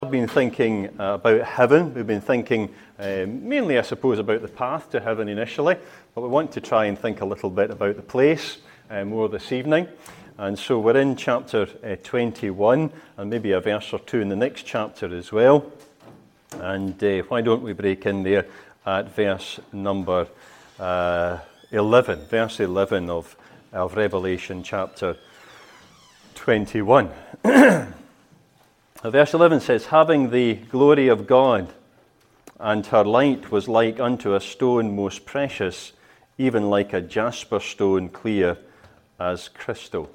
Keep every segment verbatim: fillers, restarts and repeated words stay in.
We've been thinking uh, about heaven. We've been thinking uh, mainly, I suppose, about the path to heaven initially, but we want to try and think a little bit about the place uh, more this evening. And so we're in chapter uh, twenty-one, and maybe a verse or two in the next chapter as well. And uh, why don't we break in there at verse number uh, eleven, verse eleven of, of Revelation chapter twenty-one. Verse eleven says, having the glory of God, and her light was like unto a stone most precious, even like a jasper stone clear as crystal.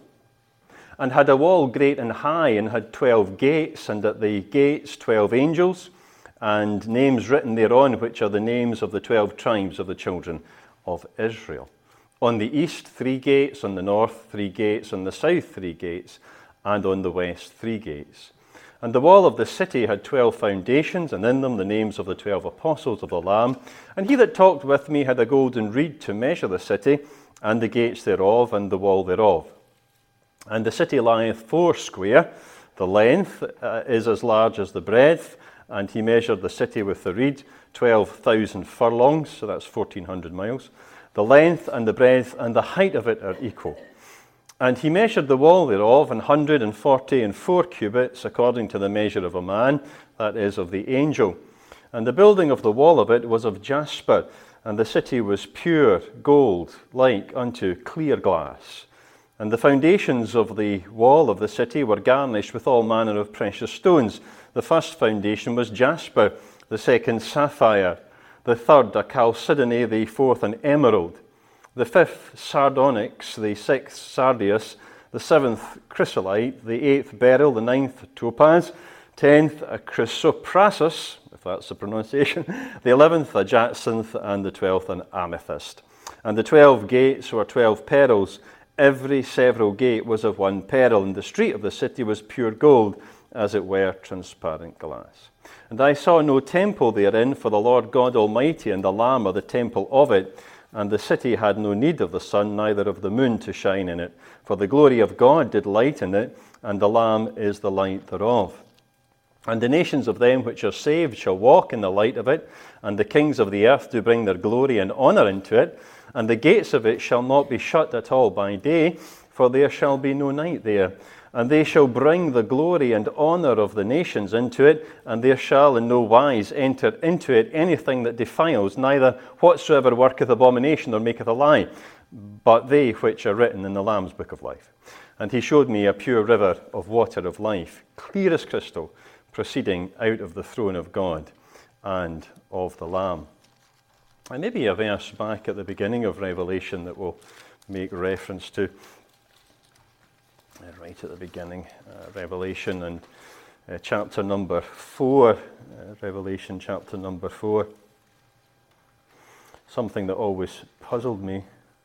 And had a wall great and high, and had twelve gates, and at the gates twelve angels, and names written thereon, which are the names of the twelve tribes of the children of Israel. On the east three gates, on the north three gates, on the south three gates, and on the west three gates. And the wall of the city had twelve foundations, and in them the names of the twelve apostles of the Lamb. And he that talked with me had a golden reed to measure the city, and the gates thereof, and the wall thereof. And the city lieth foursquare, the length uh, is as large as the breadth, and he measured the city with the reed, twelve thousand furlongs, so that's fourteen hundred miles. The length and the breadth and the height of it are equal. And he measured the wall thereof an hundred and forty and four cubits, according to the measure of a man, that is, of the angel. And the building of the wall of it was of jasper, and the city was pure gold, like unto clear glass. And the foundations of the wall of the city were garnished with all manner of precious stones. The first foundation was jasper, the second sapphire, the third a chalcedony, the fourth an emerald, the fifth sardonyx, the sixth sardius, the seventh chrysolite, the eighth beryl, the ninth topaz, tenth a chrysoprasus, if that's the pronunciation, the eleventh a jacinth, and the twelfth an amethyst. And the twelve gates were twelve pearls. Every several gate was of one pearl, and the street of the city was pure gold, as it were transparent glass. And I saw no temple therein, for the Lord God Almighty and the Lamb are the temple of it. And the city had no need of the sun, neither of the moon to shine in it. For the glory of God did lighten it, and the Lamb is the light thereof. And the nations of them which are saved shall walk in the light of it, and the kings of the earth do bring their glory and honour into it. And the gates of it shall not be shut at all by day, for there shall be no night there. And they shall bring the glory and honour of the nations into it, and there shall in no wise enter into it anything that defiles, neither whatsoever worketh abomination or maketh a lie, but they which are written in the Lamb's book of life. And he showed me a pure river of water of life, clear as crystal, proceeding out of the throne of God and of the Lamb. And maybe a verse back at the beginning of Revelation that we'll make reference to. Right at the beginning, uh, Revelation and uh, chapter number four, uh, Revelation chapter number four. Something that always puzzled me.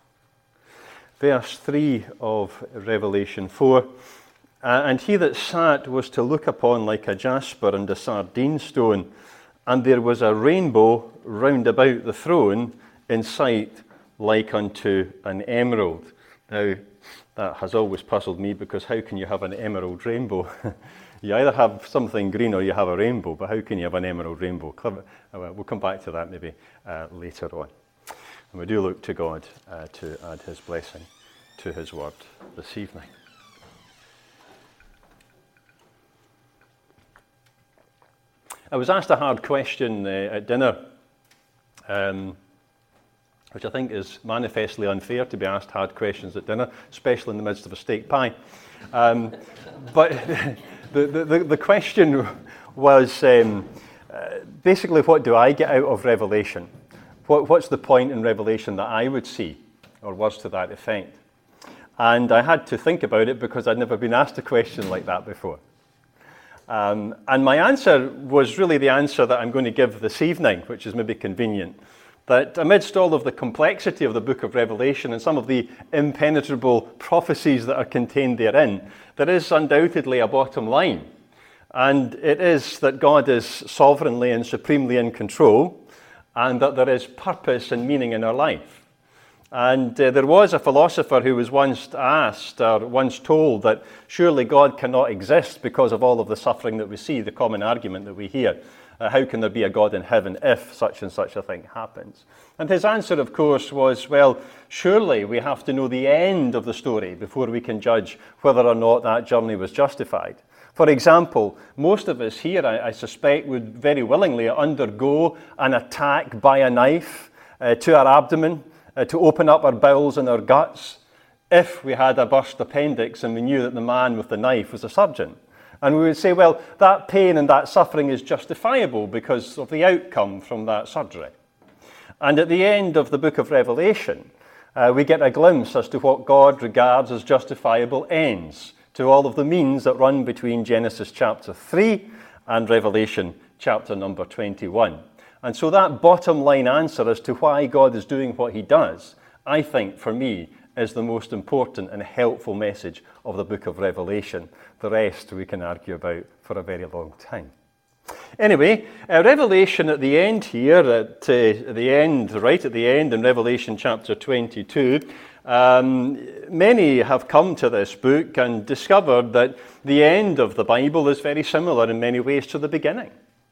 Verse three of Revelation four. Uh, and he that sat was to look upon like a jasper and a sardine stone, and there was a rainbow round about the throne in sight like unto an emerald. Now, that has always puzzled me, because how can you have an emerald rainbow? You either have something green or you have a rainbow, but how can you have an emerald rainbow? Clever. We'll come back to that maybe uh, later on. And we do look to God uh, to add his blessing to his word this evening. I was asked a hard question uh, at dinner, um, which I think is manifestly unfair to be asked hard questions at dinner, especially in the midst of a steak pie. Um, but the, the, the question was um, uh, basically, what do I get out of Revelation? What, what's the point in Revelation that I would see, or words to that effect? And I had to think about it, because I'd never been asked a question like that before. Um, and my answer was really the answer that I'm going to give this evening, which is maybe convenient. That amidst all of the complexity of the book of Revelation and some of the impenetrable prophecies that are contained therein, there is undoubtedly a bottom line. And it is that God is sovereignly and supremely in control, and that there is purpose and meaning in our life. And uh, there was a philosopher who was once asked, or once told, that surely God cannot exist because of all of the suffering that we see, the common argument that we hear. Uh, how can there be a God in heaven if such and such a thing happens? And his answer, of course, was, well, surely we have to know the end of the story before we can judge whether or not that journey was justified. For example, most of us here, I, I suspect, would very willingly undergo an attack by a knife uh, to our abdomen, uh, to open up our bowels and our guts, if we had a burst appendix and we knew that the man with the knife was a surgeon. And we would say, well, that pain and that suffering is justifiable because of the outcome from that surgery. And at the end of the book of Revelation, uh, we get a glimpse as to what God regards as justifiable ends to all of the means that run between Genesis chapter three and Revelation chapter number twenty-one. And so that bottom line answer as to why God is doing what he does, I think, for me, is the most important and helpful message of the book of Revelation. The rest we can argue about for a very long time. Anyway, uh, Revelation at the end here, at uh, the end, right at the end in Revelation chapter twenty-two, um, many have come to this book and discovered that the end of the Bible is very similar in many ways to the beginning.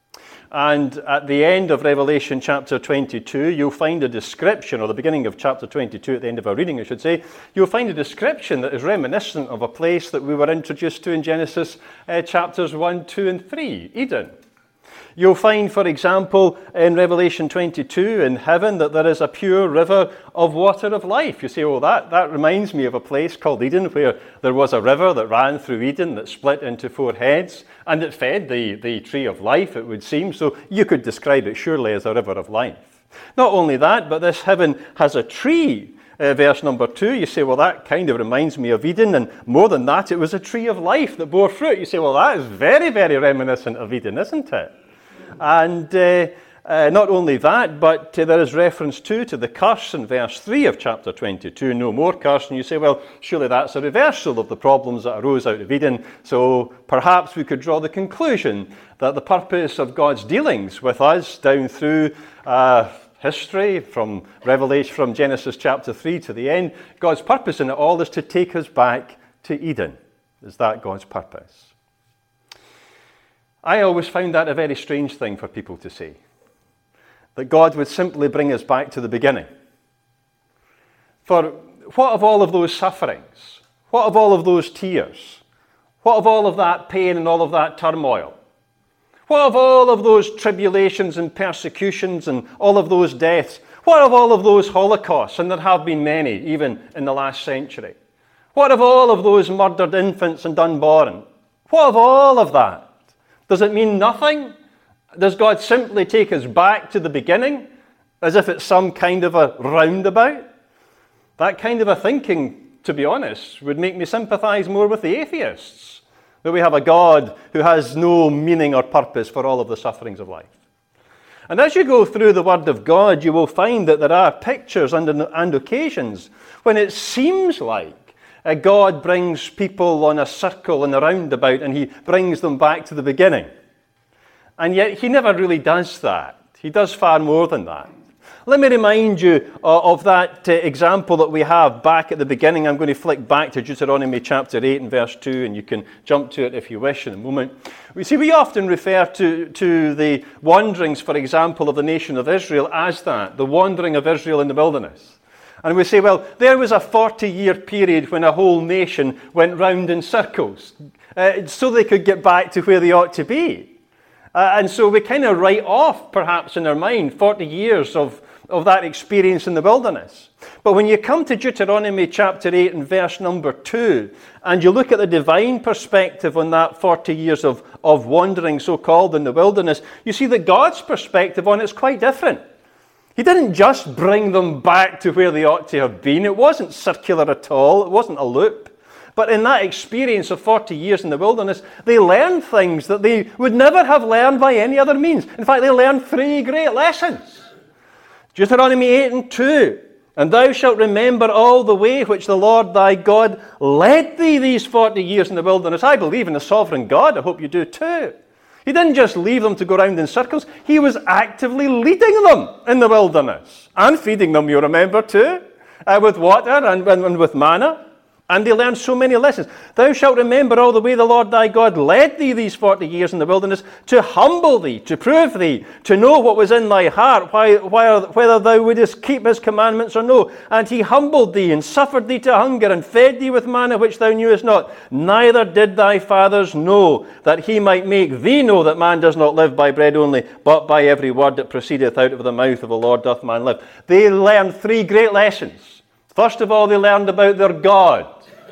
And at the end of Revelation chapter twenty-two, you'll find a description, or the beginning of chapter twenty-two, at the end of our reading, I should say, you'll find a description that is reminiscent of a place that we were introduced to in Genesis uh, chapters one, two, and three, Eden. You'll find, for example, in Revelation twenty-two in heaven that there is a pure river of water of life. You say, oh, that, that reminds me of a place called Eden where there was a river that ran through Eden that split into four heads and it fed the, the tree of life, it would seem. So you could describe it surely as a river of life. Not only that, but this heaven has a tree. Uh, verse number two, you say, well, that kind of reminds me of Eden, and more than that, it was a tree of life that bore fruit. You say, well, that is very, very reminiscent of Eden, isn't it? And uh, uh, not only that, but uh, there is reference too to the curse in verse three of chapter twenty-two, no more curse. And you say, well, surely that's a reversal of the problems that arose out of Eden. So perhaps we could draw the conclusion that the purpose of God's dealings with us down through uh, history, from Revelation, from Genesis chapter three to the end, God's purpose in it all is to take us back to Eden. Is that God's purpose? I always found that a very strange thing for people to say, that God would simply bring us back to the beginning. For what of all of those sufferings? What of all of those tears? What of all of that pain and all of that turmoil? What of all of those tribulations and persecutions and all of those deaths? What of all of those holocausts? And there have been many, even in the last century. What of all of those murdered infants and unborn? What of all of that? Does it mean nothing? Does God simply take us back to the beginning as if it's some kind of a roundabout? That kind of a thinking, to be honest, would make me sympathize more with the atheists, that we have a God who has no meaning or purpose for all of the sufferings of life. And as you go through the Word of God, you will find that there are pictures and, and occasions when it seems like Uh, God brings people on a circle and a roundabout and he brings them back to the beginning. And yet he never really does that. He does far more than that. Let me remind you uh, of that uh, example that we have back at the beginning. I'm going to flick back to Deuteronomy chapter eight and verse two, and you can jump to it if you wish in a moment. We see we often refer to, to the wanderings, for example, of the nation of Israel as that, the wandering of Israel in the wilderness. And we say, well, there was a forty-year period when a whole nation went round in circles uh, so they could get back to where they ought to be. Uh, and so we kind of write off, perhaps in our mind, forty years of, of that experience in the wilderness. But when you come to Deuteronomy chapter eight and verse number two, and you look at the divine perspective on that forty years of, of wandering, so-called, in the wilderness, you see that God's perspective on it is quite different. He didn't just bring them back to where they ought to have been. It wasn't circular at all. It wasn't a loop. But in that experience of forty years in the wilderness, they learned things that they would never have learned by any other means. In fact, they learned three great lessons. Deuteronomy eight and two. And thou shalt remember all the way which the Lord thy God led thee these forty years in the wilderness. I believe in a sovereign God. I hope you do too. He didn't just leave them to go around in circles. He was actively leading them in the wilderness and feeding them, you remember, too. uh, with water and, and, and with manna. And they learned so many lessons. Thou shalt remember all the way the Lord thy God led thee these forty years in the wilderness, to humble thee, to prove thee, to know what was in thy heart, why, why, whether thou wouldest keep his commandments or no. And he humbled thee, and suffered thee to hunger, and fed thee with manna which thou knewest not. Neither did thy fathers know, that he might make thee know that man does not live by bread only, but by every word that proceedeth out of the mouth of the Lord doth man live. They learned three great lessons. First of all, they learned about their God.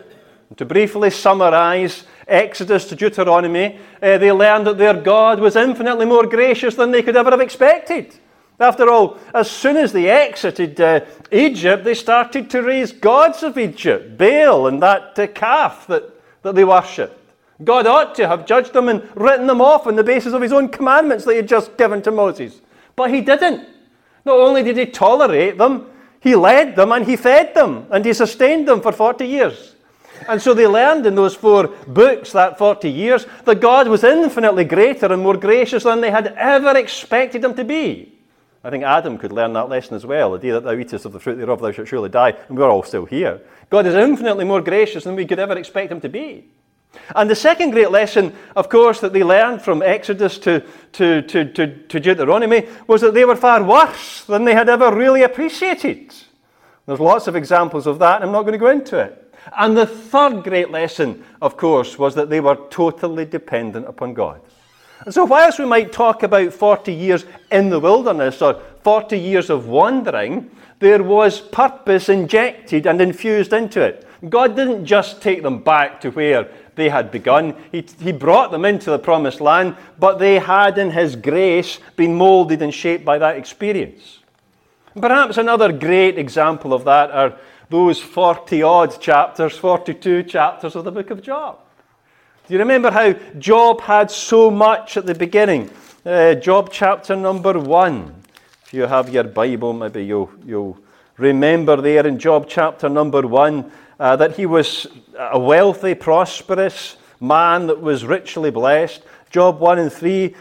To briefly summarize Exodus to Deuteronomy, uh, they learned that their God was infinitely more gracious than they could ever have expected. After all, as soon as they exited uh, Egypt, they started to raise gods of Egypt, Baal and that uh, calf that, that they worshipped. God ought to have judged them and written them off on the basis of his own commandments that he had just given to Moses. But he didn't. Not only did he tolerate them, he led them and he fed them and he sustained them for forty years. And so they learned in those four books, that forty years, that God was infinitely greater and more gracious than they had ever expected him to be. I think Adam could learn that lesson as well. The day that thou eatest of the fruit thereof, thou shalt surely die. And we're all still here. God is infinitely more gracious than we could ever expect him to be. And the second great lesson, of course, that they learned from Exodus to, to, to, to, to Deuteronomy was that they were far worse than they had ever really appreciated. There's lots of examples of that, and I'm not going to go into it. And the third great lesson, of course, was that they were totally dependent upon God. And so whilst we might talk about forty years in the wilderness or forty years of wandering, there was purpose injected and infused into it. God didn't just take them back to where they had begun. He, he brought them into the promised land, but they had in his grace been molded and shaped by that experience. Perhaps another great example of that are those forty-odd chapters, forty-two chapters of the book of Job. Do you remember how Job had so much at the beginning? Uh, Job chapter number one. If you have your Bible, maybe you'll, you'll remember there in Job chapter number one uh, that he was a wealthy, prosperous man that was richly blessed. Job one and three,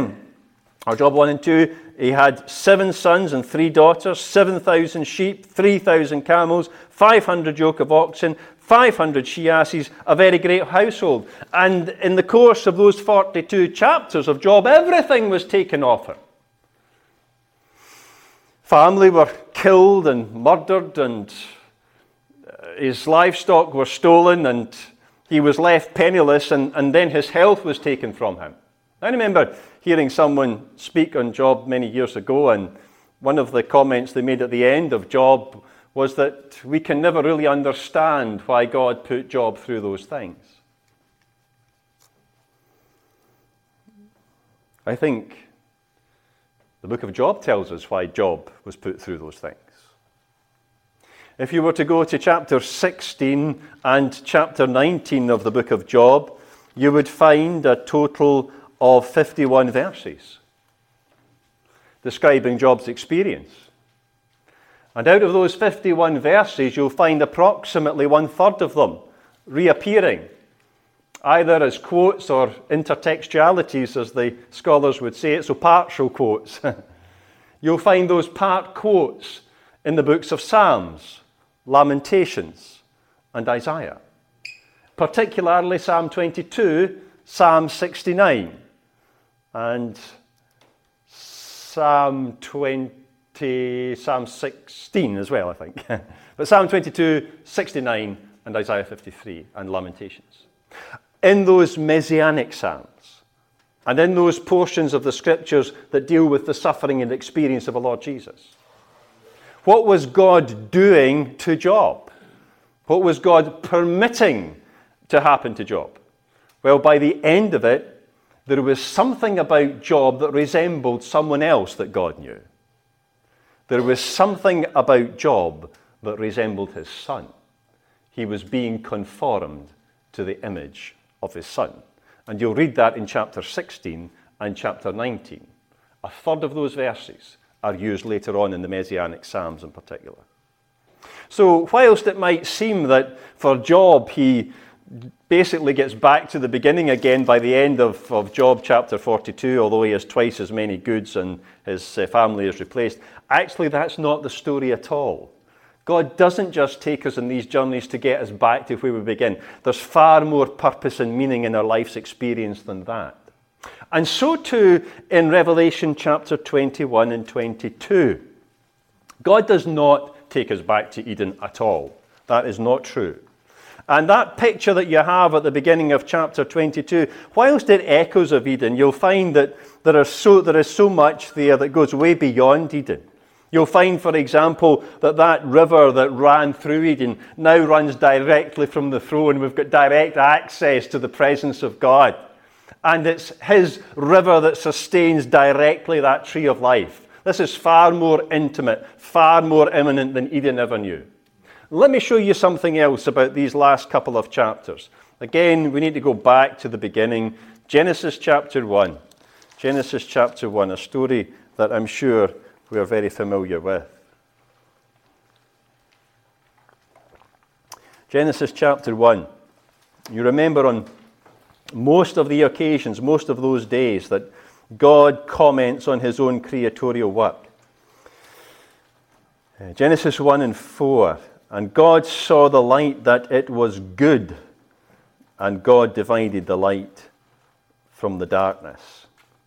or Job one and two, he had seven sons and three daughters, seven thousand sheep, three thousand camels, five hundred yoke of oxen, five hundred she-asses, a very great household. And in the course of those forty-two chapters of Job, everything was taken off him. Family were killed and murdered, and his livestock were stolen, and he was left penniless, and, and then his health was taken from him. I remember hearing someone speak on Job many years ago, and one of the comments they made at the end of Job was that we can never really understand why God put Job through those things. I think the book of Job tells us why Job was put through those things. If you were to go to chapter sixteen and chapter nineteen of the book of Job, you would find a total of fifty-one verses describing Job's experience. And out of those fifty-one verses, you'll find approximately one-third of them reappearing, either as quotes or intertextualities, as the scholars would say it, so partial quotes. You'll find those part quotes in the books of Psalms, Lamentations, and Isaiah. Particularly Psalm twenty-two, Psalm sixty-nine, and Psalm twenty, Psalm sixteen as well, I think. But Psalm twenty-two, sixty-nine, and Isaiah fifty-three, and Lamentations. In those messianic psalms, and in those portions of the scriptures that deal with the suffering and experience of the Lord Jesus, what was God doing to Job? What was God permitting to happen to Job? Well, by the end of it, there was something about Job that resembled someone else that God knew. There was something about Job that resembled his son. He was being conformed to the image of his son. And you'll read that in chapter sixteen and chapter nineteen. A third of those verses are used later on in the Messianic Psalms in particular. So whilst it might seem that for Job he basically gets back to the beginning again by the end of, of Job chapter forty-two, although he has twice as many goods and his uh, family is replaced, actually that's not the story at all. God doesn't just take us on these journeys to get us back to where we begin. There's far more purpose and meaning in our life's experience than that. And so too in Revelation chapter twenty-one and twenty-two. God does not take us back to Eden at all. That is not true. And that picture that you have at the beginning of chapter twenty-two, whilst it echoes of Eden, you'll find that there, are so, there is so much there that goes way beyond Eden. You'll find, for example, that that river that ran through Eden now runs directly from the throne. We've got direct access to the presence of God. And it's his river that sustains directly that tree of life. This is far more intimate, far more imminent than Eden ever knew. Let me show you something else about these last couple of chapters. Again, we need to go back to the beginning. Genesis chapter one. Genesis chapter one, a story that I'm sure we are very familiar with. Genesis chapter one. You remember on most of the occasions, most of those days, that God comments on his own creatorial work. Genesis one and four. And God saw the light that it was good, and God divided the light from the darkness.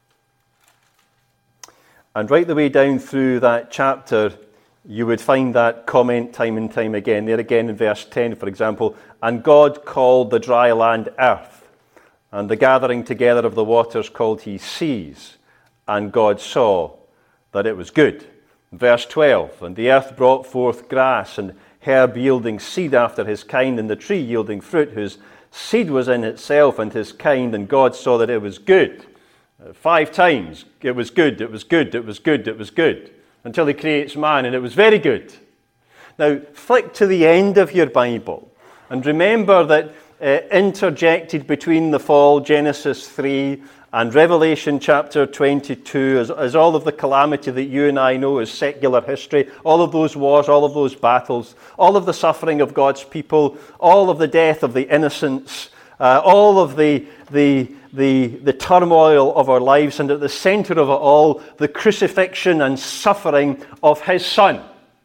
And right the way down through that chapter, you would find that comment time and time again. There again in verse ten, for example, and God called the dry land earth, and the gathering together of the waters called he seas, and God saw that it was good. Verse twelve, and the earth brought forth grass, and herb yielding seed after his kind, and the tree yielding fruit whose seed was in itself and his kind, and God saw that it was good. Uh, five times, it was good, it was good, it was good, it was good, until he creates man, and it was very good. Now, flick to the end of your Bible, and remember that uh, interjected between the fall, Genesis three, and Revelation chapter twenty-two, is, is all of the calamity that you and I know as secular history, all of those wars, all of those battles, all of the suffering of God's people, all of the death of the innocents, uh, all of the, the, the, the turmoil of our lives, and at the center of it all, the crucifixion and suffering of his Son.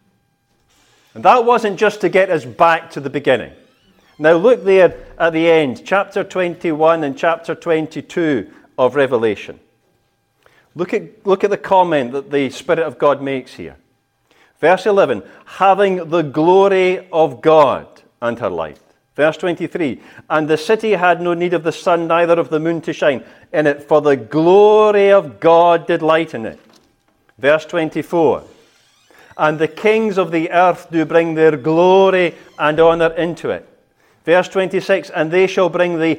And that wasn't just to get us back to the beginning. Now look there at the end, chapter twenty-one and chapter twenty-two of Revelation. Look at, look at the comment that the Spirit of God makes here. Verse eleven, having the glory of God and her light. Verse twenty-three, and the city had no need of the sun, neither of the moon to shine in it, for the glory of God did lighten it. Verse twenty-four, and the kings of the earth do bring their glory and honor into it. Verse twenty-six, and they shall bring the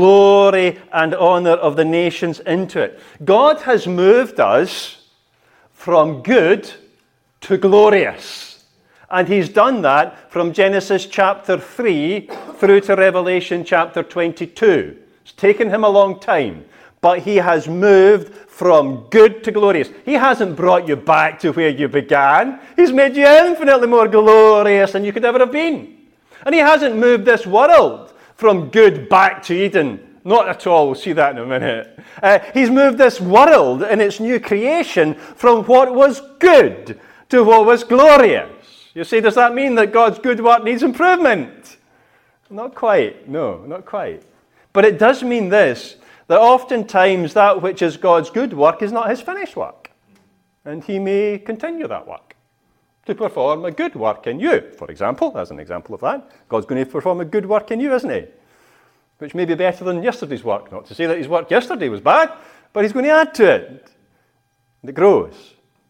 glory and honor of the nations into it. God has moved us from good to glorious. And he's done that from Genesis chapter three through to Revelation chapter twenty-two. It's taken him a long time, but he has moved from good to glorious. He hasn't brought you back to where you began. He's made you infinitely more glorious than you could ever have been. And he hasn't moved this world from good back to Eden. Not at all. We'll see that in a minute. Uh, he's moved this world in its new creation from what was good to what was glorious. You say, does that mean that God's good work needs improvement? Not quite. No, not quite. But it does mean this, that oftentimes that which is God's good work is not his finished work. And he may continue that work to perform a good work in you. For example, as an example of that, God's going to perform a good work in you, isn't he? Which may be better than yesterday's work. Not to say that his work yesterday was bad, but he's going to add to it. And it grows.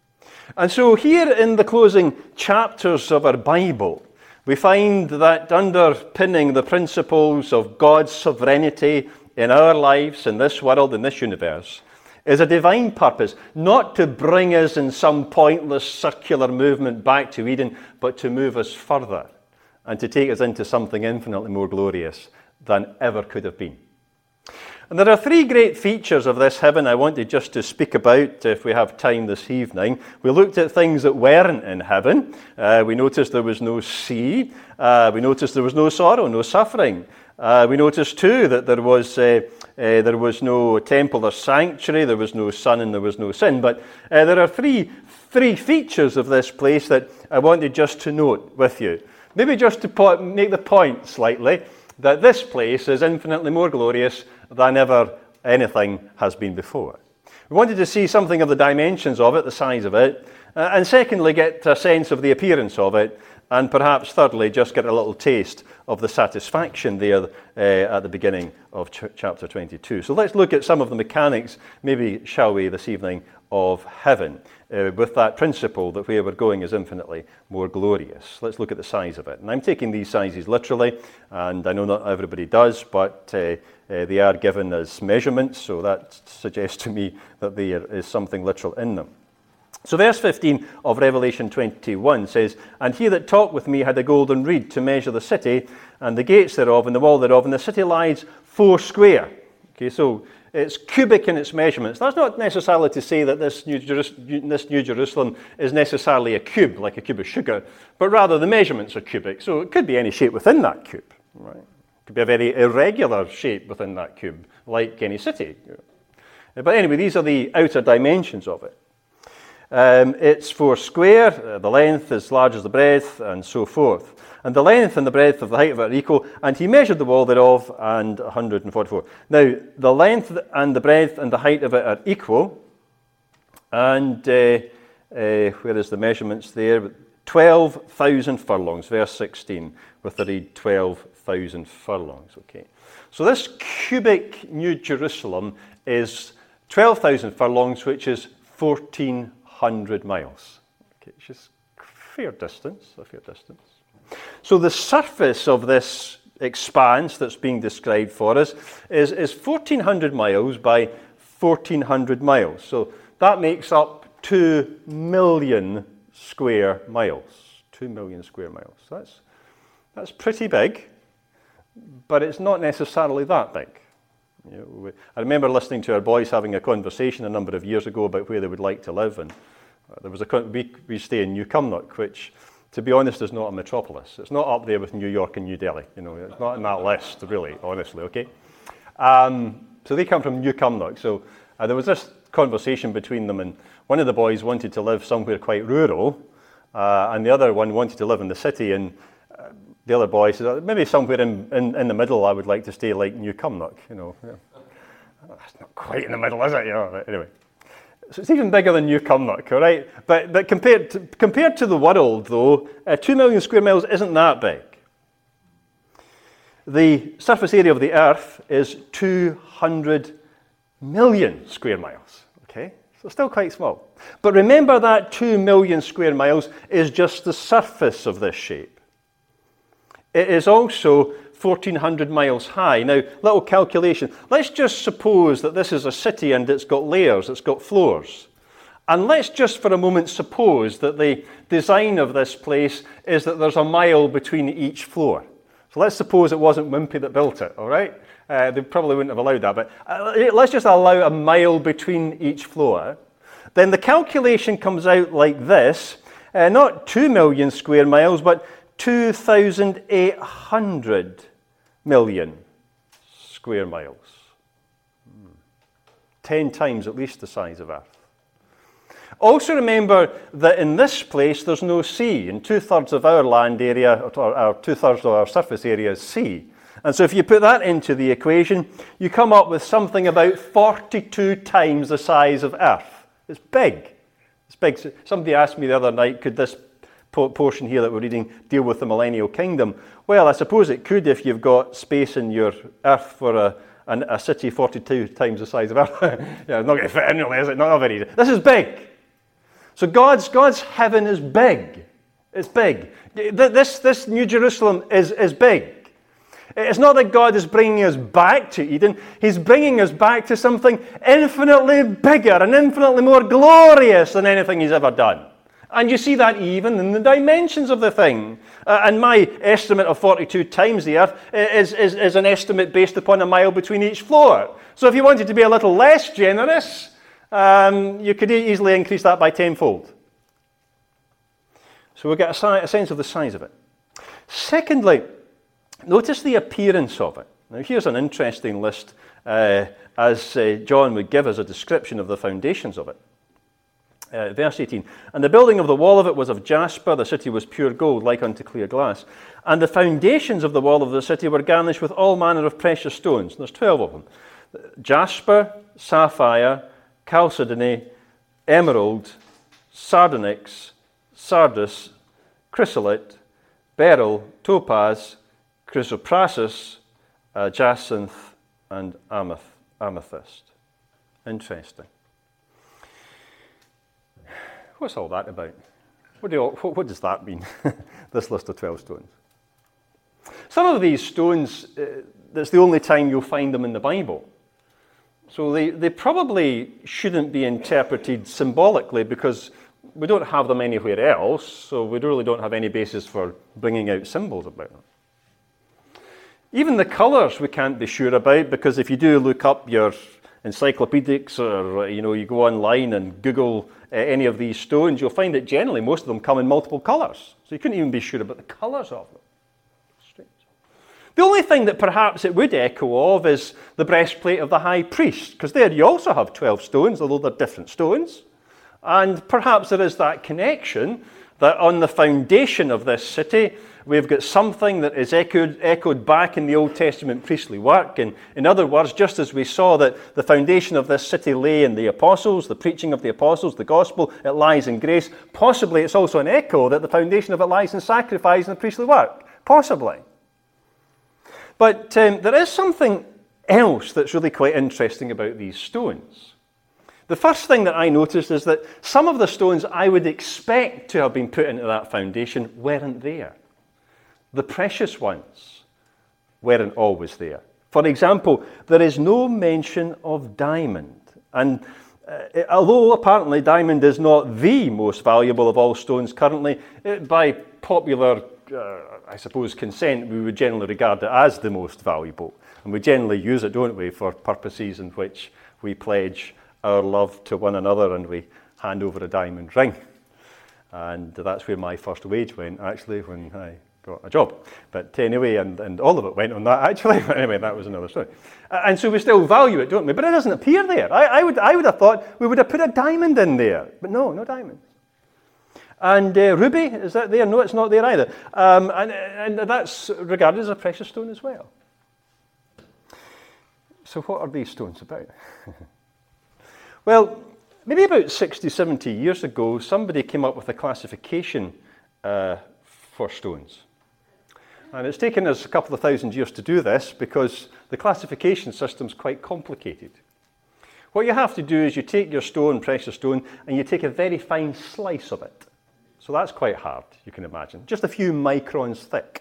And so here in the closing chapters of our Bible, we find that underpinning the principles of God's sovereignty in our lives, in this world, in this universe, is a divine purpose, not to bring us in some pointless circular movement back to Eden, but to move us further and to take us into something infinitely more glorious than ever could have been. And there are three great features of this heaven I wanted just to speak about if we have time this evening. We looked at things that weren't in heaven. Uh, we noticed there was no sea. Uh, we noticed there was no sorrow, no suffering. Uh, we noticed too that there was uh, Uh, there was no temple or sanctuary, there was no sun, and there was no sin. But uh, there are three, three features of this place that I wanted just to note with you. Maybe just to po- make the point slightly that this place is infinitely more glorious than ever anything has been before. We wanted to see something of the dimensions of it, the size of it, uh, and secondly, get a sense of the appearance of it, and perhaps thirdly, just get a little taste of the satisfaction there uh, at the beginning of ch- chapter twenty-two. So let's look at some of the mechanics, maybe, shall we, this evening, of heaven, uh, with that principle that where we're going is infinitely more glorious. Let's look at the size of it. And I'm taking these sizes literally, and I know not everybody does, but uh, uh, they are given as measurements, so that suggests to me that there is something literal in them. So verse fifteen of Revelation twenty-one says, "And he that talked with me had a golden reed to measure the city, and the gates thereof, and the wall thereof, and the city lies four square." Okay, so it's cubic in its measurements. That's not necessarily to say that this New, Jerus- this New Jerusalem is necessarily a cube, like a cube of sugar, but rather the measurements are cubic. So it could be any shape within that cube, right? It could be a very irregular shape within that cube, like any city. But anyway, these are the outer dimensions of it. Um, it's four square, uh, the length is large as the breadth, and so forth. And the length and the breadth of the height of it are equal, and he measured the wall thereof, and one hundred forty-four. Now, the length and the breadth and the height of it are equal, and uh, uh, where is the measurements there? twelve thousand furlongs, verse sixteen, with the read twelve thousand furlongs, okay. So this cubic New Jerusalem is twelve thousand furlongs, which is fourteen hundred miles. Okay, it's just a fair distance, a fair distance. So the surface of this expanse that's being described for us is, is fourteen hundred miles by fourteen hundred miles. So that makes up two million square miles. Two million square miles. That's, that's pretty big, but it's not necessarily that big. You know, we, I remember listening to our boys having a conversation a number of years ago about where they would like to live, and uh, there was a we, we stay in New Cumnock, which, to be honest, is not a metropolis. It's not up there with New York and New Delhi. You know, it's not in that list, really, honestly. Okay, um, so they come from New Cumnock. So uh, there was this conversation between them, and one of the boys wanted to live somewhere quite rural, uh, and the other one wanted to live in the city, and uh, the other boy said, maybe somewhere in, in, in the middle I would like to stay, like New Cumnock, you know. Yeah. That's not quite in the middle, is it? You know, anyway. So it's even bigger than New Cumnock, all right? But, but compared, to, compared to the world, though, uh, two million square miles isn't that big. The surface area of the Earth is two hundred million square miles, okay? So still quite small. But remember that two million square miles is just the surface of this shape. It is also fourteen hundred miles high. Now, little calculation. Let's just suppose that this is a city and it's got layers, it's got floors. And let's just for a moment suppose that the design of this place is that there's a mile between each floor. So let's suppose it wasn't Wimpy that built it, all right? Uh, they probably wouldn't have allowed that, but uh, let's just allow a mile between each floor. Then the calculation comes out like this, uh, not two million square miles, but two thousand eight hundred million square miles. Hmm. Ten times at least the size of Earth. Also remember that in this place there's no sea, and two-thirds of our land area, or, or two-thirds of our surface area is sea. And so if you put that into the equation, you come up with something about forty-two times the size of Earth. It's big. It's big. Somebody asked me the other night, could this portion here that we're reading deal with the millennial kingdom? Well, I suppose it could if you've got space in your Earth for a, a, a city forty-two times the size of Earth. Yeah, it's not going to fit in really, is it? Not very easy. This is big. So God's God's heaven is big. It's big. This, this New Jerusalem is, is big. It's not that God is bringing us back to Eden. He's bringing us back to something infinitely bigger and infinitely more glorious than anything he's ever done. And you see that even in the dimensions of the thing. Uh, and my estimate of forty-two times the Earth is, is, is an estimate based upon a mile between each floor. So if you wanted to be a little less generous, um, you could e- easily increase that by tenfold. So we get a, si- a sense of the size of it. Secondly, notice the appearance of it. Now here's an interesting list uh, as uh, John would give us a description of the foundations of it. Uh, verse eighteen, and the building of the wall of it was of jasper, the city was pure gold, like unto clear glass. And the foundations of the wall of the city were garnished with all manner of precious stones. And there's twelve of them. Jasper, sapphire, chalcedony, emerald, sardonyx, sardis, chrysolite, beryl, topaz, chrysoprasus, uh, jacinth, and ameth- amethyst. Interesting. What's all that about? What, do you, what, what does that mean, this list of twelve stones? Some of these stones, uh, that's the only time you'll find them in the Bible. So they, they probably shouldn't be interpreted symbolically because we don't have them anywhere else, so we really don't have any basis for bringing out symbols about them. Even the colours we can't be sure about, because if you do look up your encyclopedics or you know you go online and Google uh, any of these stones, you'll find that generally most of them come in multiple colours. So you couldn't even be sure about the colours of them. Strange. The only thing that perhaps it would echo of is the breastplate of the high priest, because there you also have twelve stones, although they're different stones. And perhaps there is that connection that on the foundation of this city, we've got something that is echoed, echoed back in the Old Testament priestly work. And in other words, just as we saw that the foundation of this city lay in the apostles, the preaching of the apostles, the gospel, it lies in grace. Possibly it's also an echo that the foundation of it lies in sacrifice and the priestly work. Possibly. But um, there is something else that's really quite interesting about these stones. The first thing that I noticed is that some of the stones I would expect to have been put into that foundation weren't there. The precious ones weren't always there. For example, there is no mention of diamond. And uh, although apparently diamond is not the most valuable of all stones currently, it, by popular, uh, I suppose, consent, we would generally regard it as the most valuable. And we generally use it, don't we, for purposes in which we pledge our love to one another and we hand over a diamond ring. And that's where my first wage went, actually, when I got a job. But anyway, and, and all of it went on that, actually. But anyway, that was another story. And so we still value it, don't we? But it doesn't appear there. I, I, would, I would have thought we would have put a diamond in there. But no, no diamond. And uh, ruby, is that there? No, it's not there either. Um, and, and that's regarded as a precious stone as well. So what are these stones about? Well, maybe about sixty, seventy years ago, somebody came up with a classification uh, for stones. And it's taken us a couple of thousand years to do this because the classification system's quite complicated. What you have to do is you take your stone, precious stone, and you take a very fine slice of it. So that's quite hard, you can imagine. Just a few microns thick.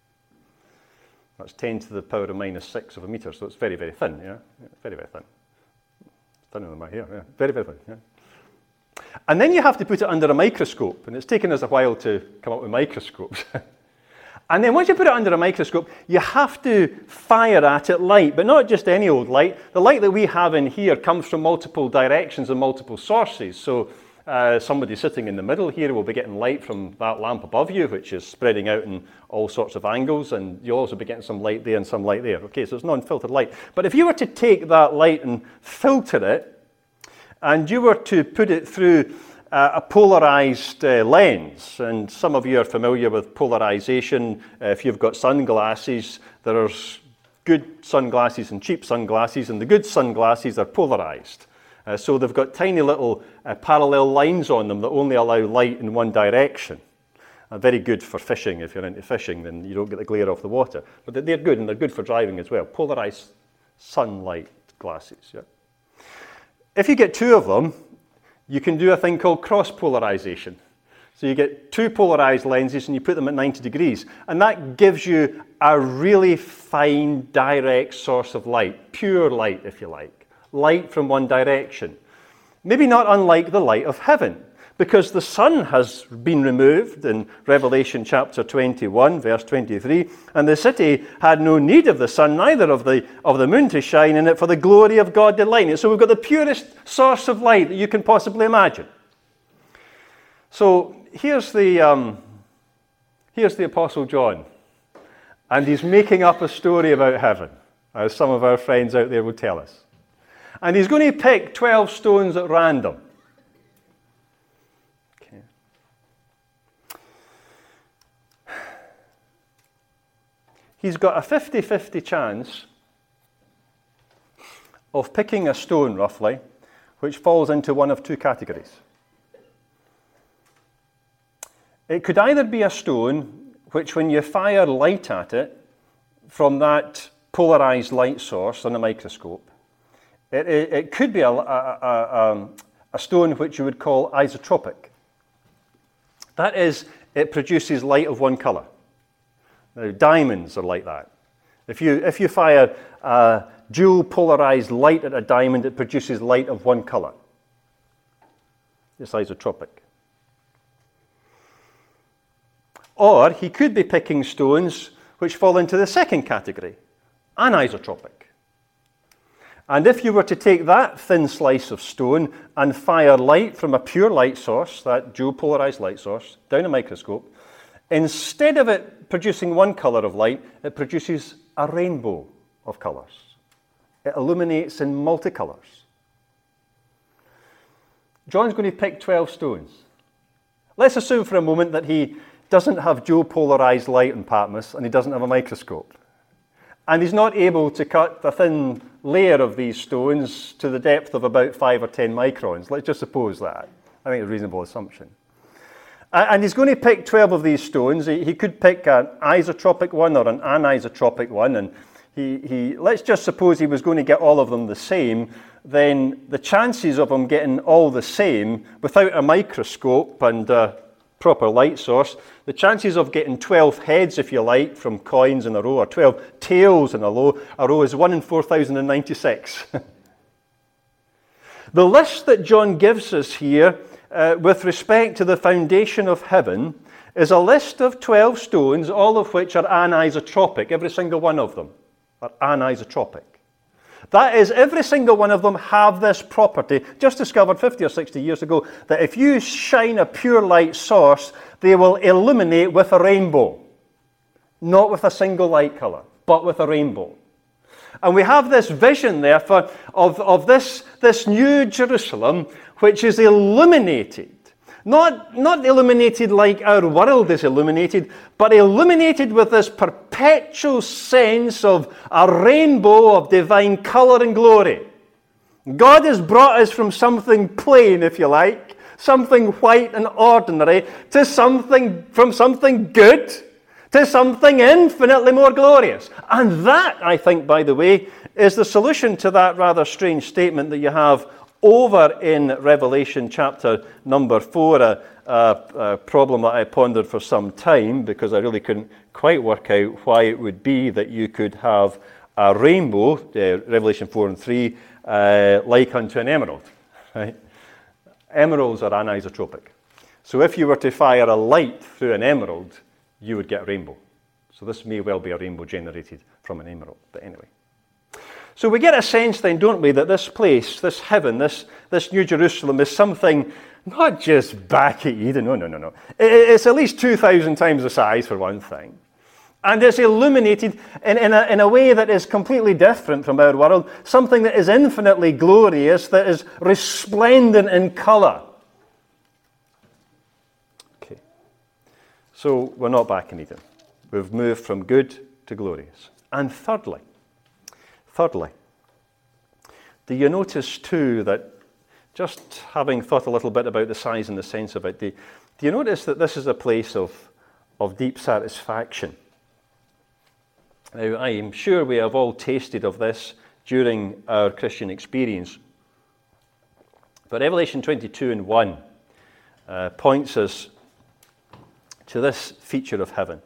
That's ten to the power of minus six of a metre, so it's very, very thin, yeah? yeah very, very thin. Thinner than my hair, yeah. Very, very thin, yeah. And then you have to put it under a microscope, and it's taken us a while to come up with microscopes. And then once you put it under a microscope, you have to fire at it light, but not just any old light. The light that we have in here comes from multiple directions and multiple sources. So uh, somebody sitting in the middle here will be getting light from that lamp above you, which is spreading out in all sorts of angles, and you'll also be getting some light there and some light there. Okay, so it's non-filtered light. But if you were to take that light and filter it, and you were to put it through uh, a polarized uh, lens, and some of you are familiar with polarization. Uh, if you've got sunglasses, there's good sunglasses and cheap sunglasses, and the good sunglasses are polarized. Uh, so they've got tiny little uh, parallel lines on them that only allow light in one direction. Uh, very good for fishing. If you're into fishing, then you don't get the glare off the water. But they're good, and they're good for driving as well. Polarized sunlight glasses, yeah. If you get two of them, you can do a thing called cross-polarization. So you get two polarized lenses and you put them at ninety degrees. And that gives you a really fine, direct source of light. Pure light, if you like. Light from one direction. Maybe not unlike the light of heaven, because the sun has been removed in Revelation chapter twenty-one, verse twenty-three, and the city had no need of the sun, neither of the, of the moon to shine in it, for the glory of God did lighten it. So we've got the purest source of light that you can possibly imagine. So here's the, um, here's the Apostle John, and he's making up a story about heaven. as some of our friends out there will tell us. And he's going to pick twelve stones at random. Okay. He's got a fifty-fifty chance of picking a stone, roughly, which falls into one of two categories. It could either be a stone which, when you fire light at it from that polarized light source on a microscope, it, it, it could be a, a, a, a stone which you would call isotropic. That is, it produces light of one color. Now, diamonds are like that. If you, if you fire a dual polarized light at a diamond, it produces light of one color. It's isotropic. Or he could be picking stones which fall into the second category, anisotropic. And if you were to take that thin slice of stone and fire light from a pure light source, that dual polarized light source, down a microscope, instead of it producing one color of light, it produces a rainbow of colors. It illuminates in multicolors. John's going to pick twelve stones. Let's assume for a moment that he doesn't have dual polarized light on Patmos and he doesn't have a microscope. And he's not able to cut the thin layer of these stones to the depth of about five or ten microns. Let's just suppose that. I think it's a reasonable assumption. And he's going to pick twelve of these stones. He could pick an isotropic one or an anisotropic one. And he, he, let's just suppose he was going to get all of them the same. Then the chances of him getting all the same without a microscope and a proper light source, the chances of getting twelve heads, if you like, from coins in a row, or twelve tails in a row, a row is one in four thousand ninety-six. The list that John gives us here uh, with respect to the foundation of heaven is a list of twelve stones, all of which are anisotropic. Every single one of them are anisotropic. That is, every single one of them have this property, just discovered fifty or sixty years ago, that if you shine a pure light source, they will illuminate with a rainbow. Not with a single light color, but with a rainbow. And we have this vision, therefore, of, of this, this new Jerusalem, which is illuminated. Not, not illuminated like our world is illuminated, but illuminated with this perpetual sense of a rainbow of divine color and glory. God has brought us from something plain, if you like, something white and ordinary, to something, from something good to something infinitely more glorious. And that, I think, by the way, is the solution to that rather strange statement that you have over in Revelation chapter number four, a, a, a problem that I pondered for some time because I really couldn't quite work out why it would be that you could have a rainbow, uh, Revelation four and three, uh, like unto an emerald. Right? Emeralds are anisotropic. So if you were to fire a light through an emerald, you would get a rainbow. So this may well be a rainbow generated from an emerald, but anyway. So we get a sense then, don't we, that this place, this heaven, this, this New Jerusalem is something not just back at Eden, no, no, no, no. It's at least two thousand times the size, for one thing. And it's illuminated in, in, a, in a way that is completely different from our world, something that is infinitely glorious, that is resplendent in colour. Okay. So we're not back in Eden. We've moved from good to glorious. And thirdly, Thirdly, do you notice too that, just having thought a little bit about the size and the sense of it, do, do you notice that this is a place of, of deep satisfaction? Now, I am sure we have all tasted of this during our Christian experience. But Revelation twenty-two and one uh, points us to this feature of heaven.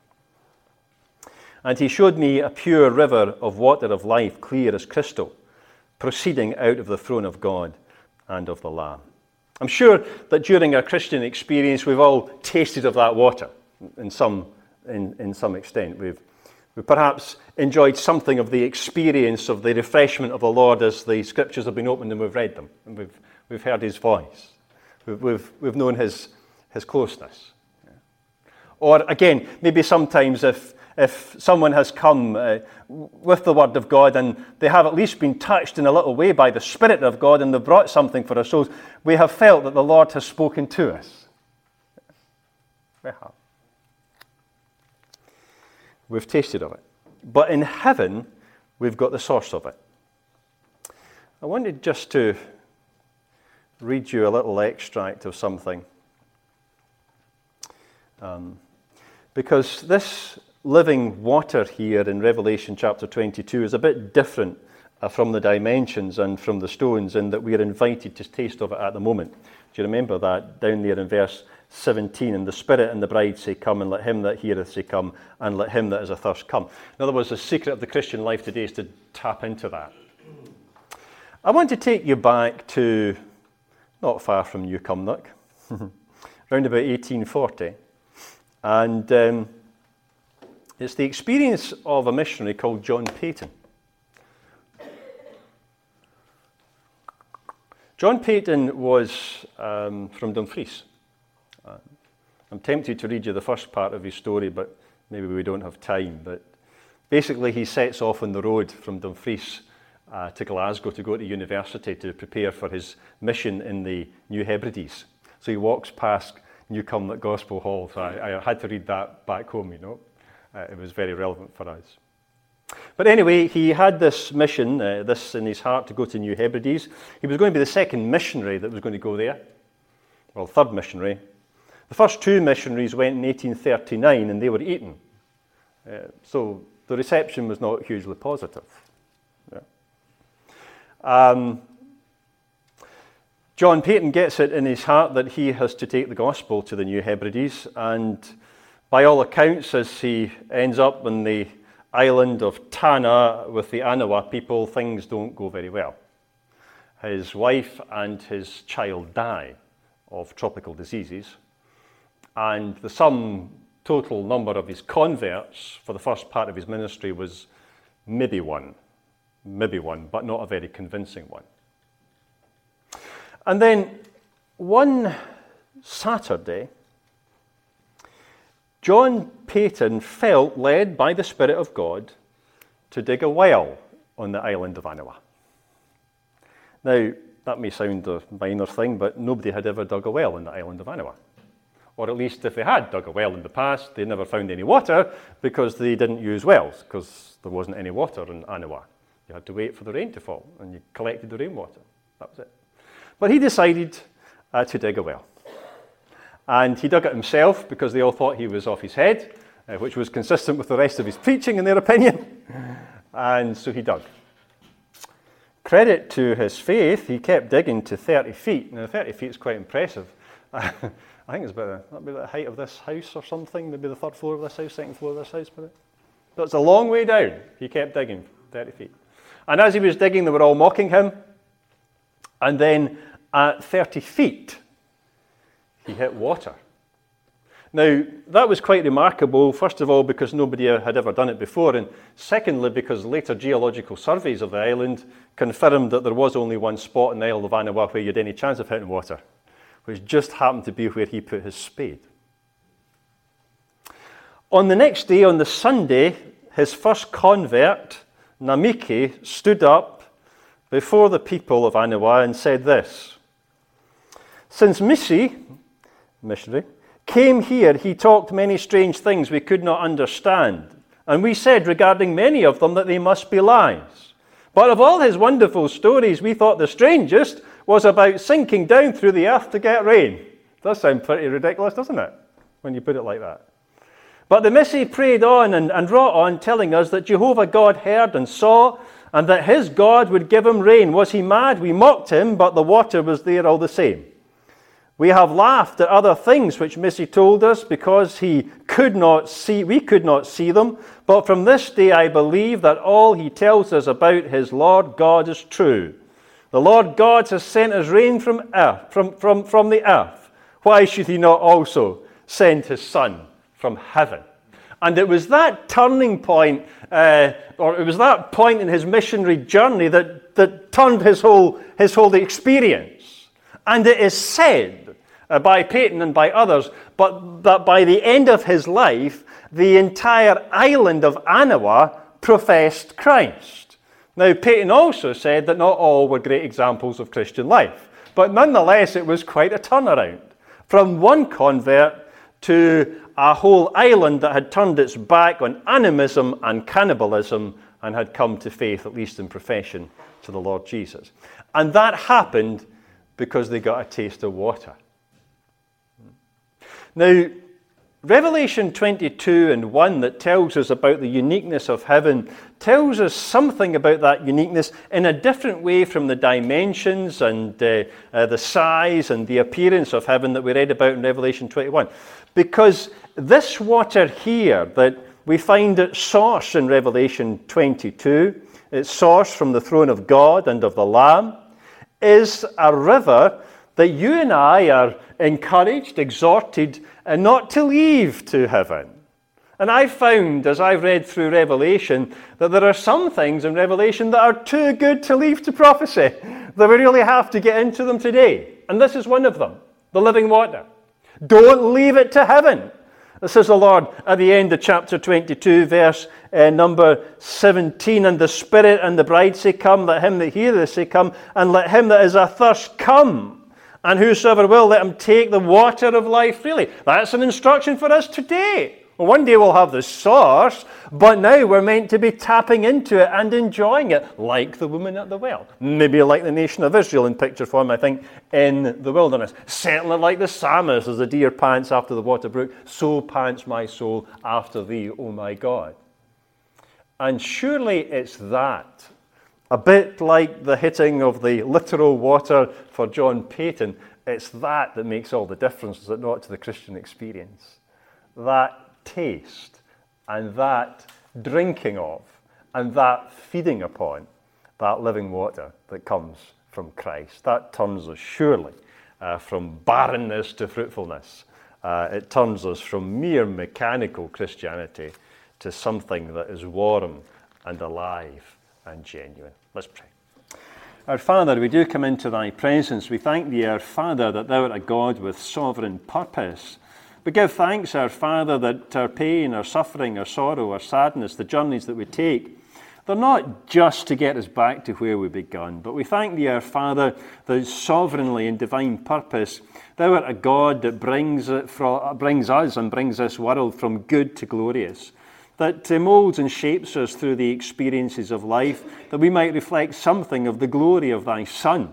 And he showed me a pure river of water of life, clear as crystal, proceeding out of the throne of God and of the Lamb. I'm sure that during our Christian experience, we've all tasted of that water in some, in, in some extent. We've, we've perhaps enjoyed something of the experience of the refreshment of the Lord as the scriptures have been opened and we've read them. And we've, we've heard his voice. We've, we've, we've known his, his closeness. Or again, maybe sometimes if If someone has come uh, with the Word of God and they have at least been touched in a little way by the Spirit of God and they've brought something for our souls, we have felt that the Lord has spoken to us. We have. We've tasted of it. But in heaven, we've got the source of it. I wanted just to read you a little extract of something. Um, because this living water here in Revelation chapter twenty-two is a bit different uh, from the dimensions and from the stones, in that we are invited to taste of it at the moment. Do you remember that down there in verse seventeen? And the Spirit and the bride say, come, and let him that heareth say, come, and let him that is athirst come. In other words, the secret of the Christian life today is to tap into that. I want to take you back to not far from Newcomnock, around about eighteen forty. And um, it's the experience of a missionary called John Paton. John Paton was um, from Dumfries. Uh, I'm tempted to read you the first part of his story, but maybe we don't have time. But basically, he sets off on the road from Dumfries uh, to Glasgow to go to university to prepare for his mission in the New Hebrides. So he walks past Newcomnock Gospel Hall. So I, I had to read that back home, you know. Uh, it was very relevant for us. But anyway, he had this mission, uh, this in his heart, to go to New Hebrides. He was going to be the second missionary that was going to go there. Well, third missionary. The first two missionaries went in eighteen thirty-nine and they were eaten. Uh, so the reception was not hugely positive. Yeah. Um, John Paton gets it in his heart that he has to take the gospel to the New Hebrides, and by all accounts, as he ends up on the island of Tanna with the Anawa people, things don't go very well. His wife and his child die of tropical diseases, and the sum total number of his converts for the first part of his ministry was maybe one, maybe one, but not a very convincing one. And then one Saturday, John Paton felt led by the Spirit of God to dig a well on the island of Anawa. Now, that may sound a minor thing, but nobody had ever dug a well on the island of Anawa. Or at least if they had dug a well in the past, they never found any water because they didn't use wells, because there wasn't any water in Anawa. You had to wait for the rain to fall, and you collected the rainwater. That was it. But he decided uh, to dig a well. And he dug it himself because they all thought he was off his head, uh, which was consistent with the rest of his preaching, in their opinion. And so he dug. Credit to his faith, he kept digging to thirty feet. Now, thirty feet is quite impressive. I think it's about the, about the height of this house or something, maybe the third floor of this house, second floor of this house. But it's a long way down. He kept digging thirty feet. And as he was digging, they were all mocking him. And then at thirty feet, he hit water. Now, that was quite remarkable, first of all, because nobody had ever done it before, and secondly, because later geological surveys of the island confirmed that there was only one spot in the Isle of Anawa where you had any chance of hitting water, which just happened to be where he put his spade. On the next day, on the Sunday, his first convert, Namiki, stood up before the people of Anawa and said this: "Since Missy, missionary, came here, he talked many strange things we could not understand, and we said regarding many of them that they must be lies. But of all his wonderful stories, we thought the strangest was about sinking down through the earth to get rain." Does sound pretty ridiculous, doesn't it, when you put it like that? But the Missy prayed on and, and wrought on, telling us that Jehovah God heard and saw, and that his God would give him rain. Was he mad? We mocked him, but the water was there all the same. We have laughed at other things which Missy told us because he could not see, we could not see them. But from this day I believe that all he tells us about his Lord God is true. The Lord God has sent us rain from earth, from, from, from the earth. Why should he not also send his Son from heaven? And it was that turning point, uh, or it was that point in his missionary journey that, that turned his whole, his whole experience. And it is said uh, by Paton and by others, but that by the end of his life, the entire island of Anawa professed Christ. Now, Peyton also said that not all were great examples of Christian life, but nonetheless it was quite a turnaround. From one convert to a whole island that had turned its back on animism and cannibalism and had come to faith, at least in profession, to the Lord Jesus. And that happened because they got a taste of water. Now, Revelation twenty-two and one, that tells us about the uniqueness of heaven, tells us something about that uniqueness in a different way from the dimensions and uh, uh, the size and the appearance of heaven that we read about in Revelation twenty-one. Because this water here that we find its source in Revelation twenty-two, its source from the throne of God and of the Lamb, is a river that you and I are encouraged, exhorted, and not to leave to heaven. And I found, as I've read through Revelation, that there are some things in Revelation that are too good to leave to prophecy, that we really have to get into them today. And this is one of them, the living water. Don't leave it to heaven. This is the Lord at the end of chapter twenty-two, verse uh, number seventeen. And the Spirit and the bride say, come. Let him that heareth say, come. And let him that is athirst come. And whosoever will, let him take the water of life freely. That's an instruction for us today. Well, one day we'll have the source, but now we're meant to be tapping into it and enjoying it, like the woman at the well. Maybe like the nation of Israel in picture form, I think, in the wilderness. Certainly like the psalmist, as the deer pants after the water brook, so pants my soul after thee, O my God. And surely it's that. A bit like the hitting of the literal water for John Peyton, it's that that makes all the difference, is it not, to the Christian experience? That taste and that drinking of and that feeding upon that living water that comes from Christ. That turns us surely uh, from barrenness to fruitfulness. Uh, it turns us from mere mechanical Christianity to something that is warm and alive and genuine. Let's pray. Our Father, we do come into thy presence. We thank thee, our Father, that thou art a God with sovereign purpose. We give thanks, our Father, that our pain, our suffering, our sorrow, our sadness, the journeys that we take, they're not just to get us back to where we begun, but we thank thee, our Father, that sovereignly in divine purpose, thou art a God that brings, it from, brings us and brings this world from good to glorious, that molds and shapes us through the experiences of life, that we might reflect something of the glory of thy Son,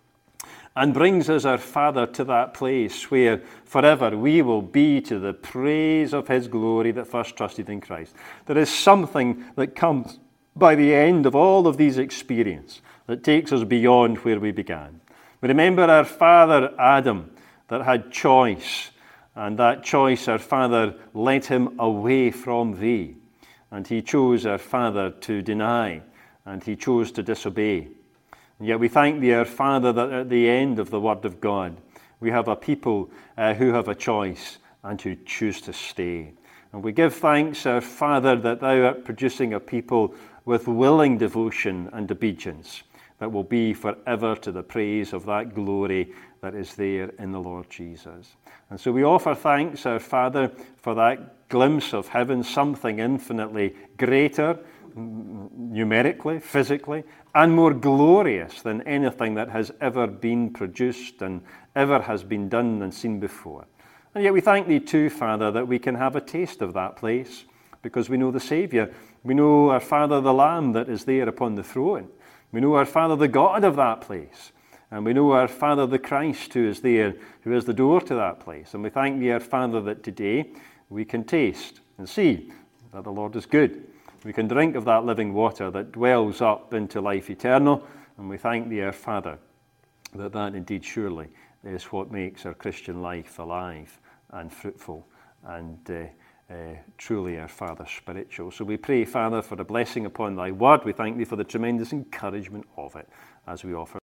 and brings us, our Father, to that place where forever we will be to the praise of his glory that first trusted in Christ. There is something that comes by the end of all of these experiences that takes us beyond where we began. We remember our father Adam that had choice, and that choice, our Father, led him away from thee. And he chose, our Father, to deny, and he chose to disobey. And yet we thank thee, our Father, that at the end of the Word of God, we have a people uh, who have a choice and who choose to stay. And we give thanks, our Father, that thou art producing a people with willing devotion and obedience that will be forever to the praise of that glory that is there in the Lord Jesus. And so we offer thanks, our Father, for that glimpse of heaven, something infinitely greater, numerically, physically, and more glorious than anything that has ever been produced and ever has been done and seen before. And yet we thank thee too, Father, that we can have a taste of that place, because we know the Saviour. We know our Father, the Lamb, that is there upon the throne. We know our Father, the God of that place. And we know our Father, the Christ, who is there, who is the door to that place. And we thank thee, our Father, that today we can taste and see that the Lord is good. We can drink of that living water that dwells up into life eternal. And we thank thee, our Father, that that indeed surely is what makes our Christian life alive and fruitful and uh, uh, truly, our Father, spiritual. So we pray, Father, for the blessing upon thy word. We thank thee for the tremendous encouragement of it as we offer